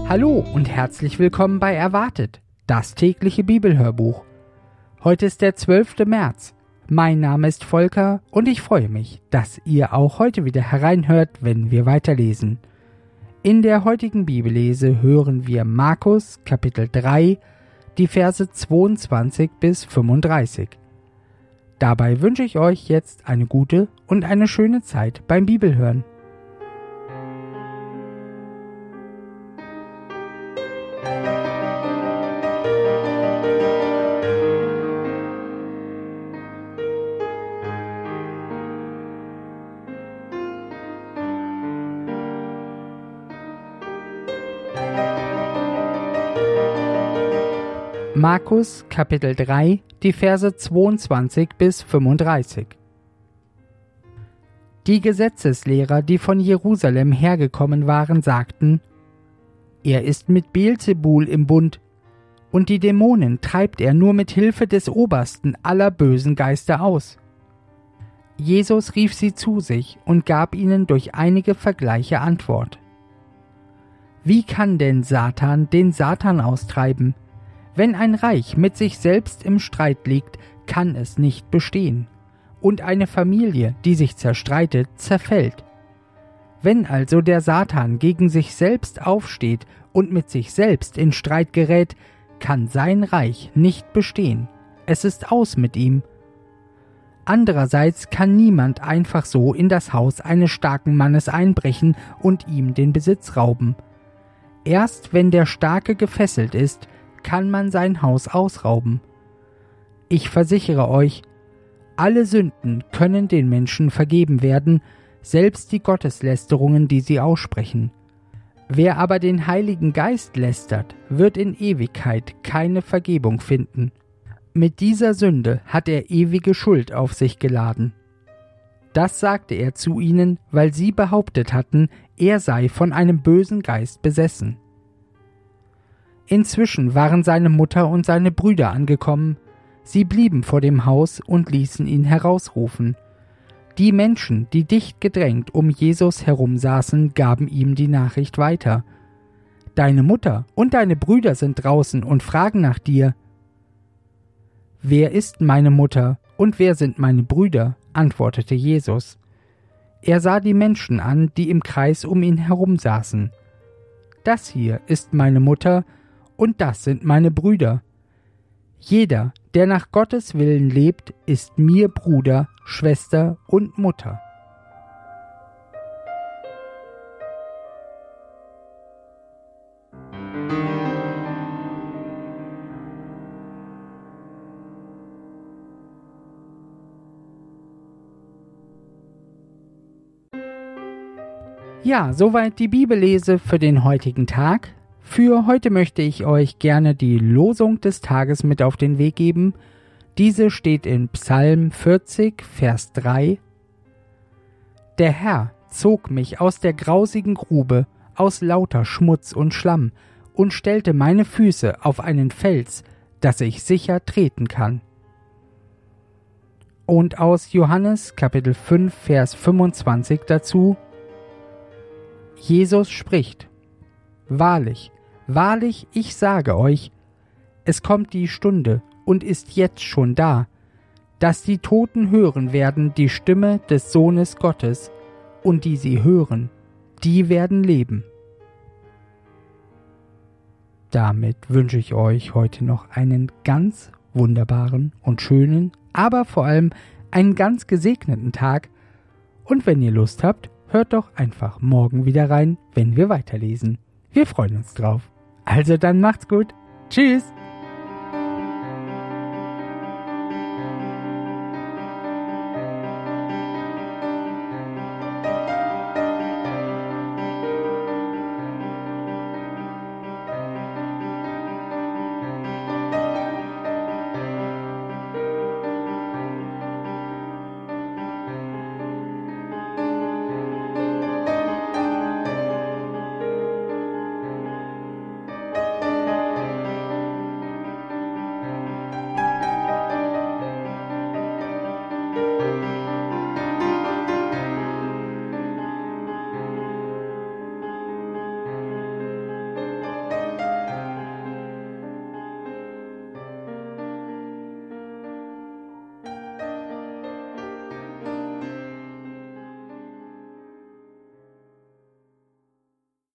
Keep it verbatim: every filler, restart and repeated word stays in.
Hallo und herzlich willkommen bei Erwartet, das tägliche Bibelhörbuch. Heute ist der zwölfte März. Mein Name ist Volker und ich freue mich, dass ihr auch heute wieder hereinhört, wenn wir weiterlesen. In der heutigen Bibellese hören wir Markus Kapitel drei, die Verse zweiundzwanzig bis fünfunddreißig. Dabei wünsche ich euch jetzt eine gute und eine schöne Zeit beim Bibelhören. Markus Kapitel drei, die Verse zweiundzwanzig bis fünfunddreißig. Die Gesetzeslehrer, die von Jerusalem hergekommen waren, sagten: Er ist mit Beelzebul im Bund, und die Dämonen treibt er nur mit Hilfe des Obersten aller bösen Geister aus. Jesus rief sie zu sich und gab ihnen durch einige Vergleiche Antwort. Wie kann denn Satan den Satan austreiben? Wenn ein Reich mit sich selbst im Streit liegt, kann es nicht bestehen. Und eine Familie, die sich zerstreitet, zerfällt. Wenn also der Satan gegen sich selbst aufsteht und mit sich selbst in Streit gerät, kann sein Reich nicht bestehen. Es ist aus mit ihm. Andererseits kann niemand einfach so in das Haus eines starken Mannes einbrechen und ihm den Besitz rauben. Erst wenn der Starke gefesselt ist, kann man sein Haus ausrauben. Ich versichere euch, alle Sünden können den Menschen vergeben werden, selbst die Gotteslästerungen, die sie aussprechen. Wer aber den Heiligen Geist lästert, wird in Ewigkeit keine Vergebung finden. Mit dieser Sünde hat er ewige Schuld auf sich geladen. Das sagte er zu ihnen, weil sie behauptet hatten, er sei von einem bösen Geist besessen. Inzwischen waren seine Mutter und seine Brüder angekommen. Sie blieben vor dem Haus und ließen ihn herausrufen. Die Menschen, die dicht gedrängt um Jesus herum saßen, gaben ihm die Nachricht weiter. Deine Mutter und deine Brüder sind draußen und fragen nach dir. Wer ist meine Mutter und wer sind meine Brüder? Antwortete Jesus. Er sah die Menschen an, die im Kreis um ihn herum saßen. Das hier ist meine Mutter, und das sind meine Brüder. Jeder, der nach Gottes Willen lebt, ist mir Bruder, Schwester und Mutter. Ja, soweit die Bibellese für den heutigen Tag. Für heute möchte ich euch gerne die Losung des Tages mit auf den Weg geben. Diese steht in Psalm vierzig, Vers drei. Der Herr zog mich aus der grausigen Grube, aus lauter Schmutz und Schlamm, und stellte meine Füße auf einen Fels, dass ich sicher treten kann. Und aus Johannes Kapitel fünf, Vers fünfundzwanzig dazu: Jesus spricht: Wahrlich, wahrlich, ich sage euch, es kommt die Stunde und ist jetzt schon da, dass die Toten hören werden die Stimme des Sohnes Gottes, und die sie hören, die werden leben. Damit wünsche ich euch heute noch einen ganz wunderbaren und schönen, aber vor allem einen ganz gesegneten Tag. Und wenn ihr Lust habt, hört doch einfach morgen wieder rein, wenn wir weiterlesen. Wir freuen uns drauf. Also dann macht's gut. Tschüss.